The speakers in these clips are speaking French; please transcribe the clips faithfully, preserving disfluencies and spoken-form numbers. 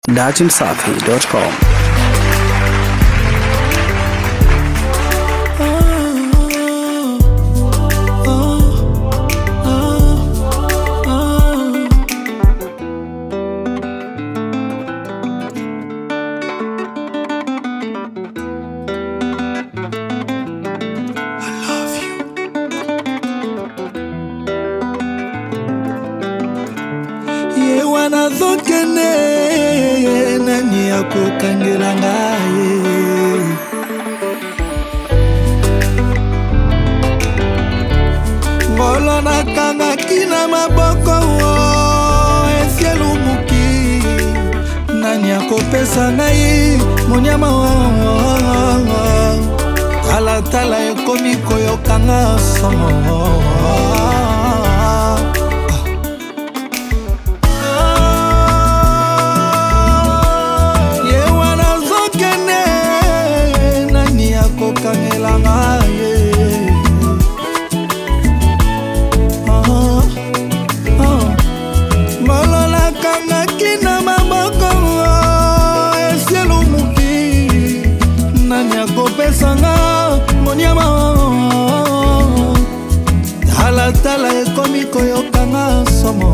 datimsafi dot com. Wanazokene nani yako kangela ngaye ngolo na kanga kina maboko esielu muki nani yako pesa nai monyama tala tala ekomi koyokanga somo kangela ngaye ah ah malola kanga kina maboko esielu muki nani akopesanga monyama tala tala ekomi koyokanga somo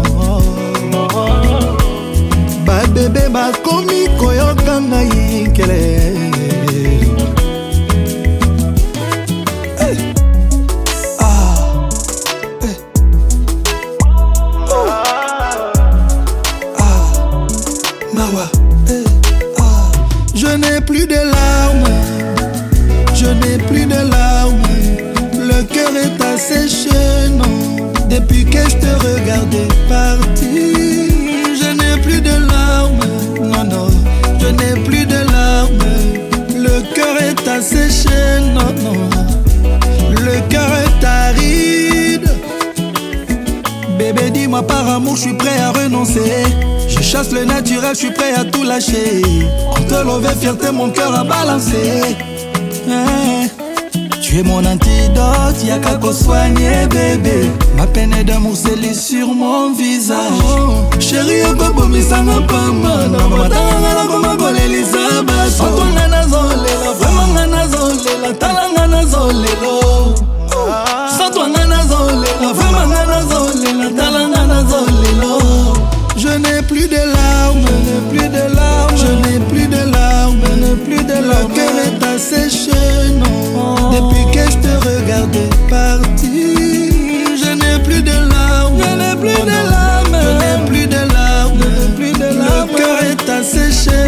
babebe bakomi koyokanga yinkele Je n'ai plus de larmes, je n'ai plus de larmes. Le cœur est asséché, non. Depuis que je te regardais partir, je n'ai plus de larmes, non, non. Je n'ai plus de larmes. Le cœur est asséché, non, non. Le cœur est aride. Bébé, dis-moi par amour, je suis prêt à renoncer. Je chasse le naturel, je suis prêt à tout lâcher. Entre l'eau et fierté, mon cœur a balancé. Hey, tu es mon antidote, y'a qu'à qu'on soigner, bébé. Ma peine d'amour scellée sur mon visage. Oh, chérie, y'a pas mis ça n'a pas mal. Ma tanga comme un bol Elisabeth. Sans ngana zolela, vraiment ngana zolela, talanga na zolelo. Sans toi ngana zolela, vraiment ngana zolela, talanga na zolelo. Je n'ai plus de larmes, je n'ai plus de larmes, je n'ai plus de larmes, je n'ai plus de larmes. Le cœur est asséché, non. Depuis que je te regardais partir, je n'ai plus de larmes, je n'ai plus de larmes, je n'ai plus de larmes, je n'ai plus de larmes. Le cœur est asséché,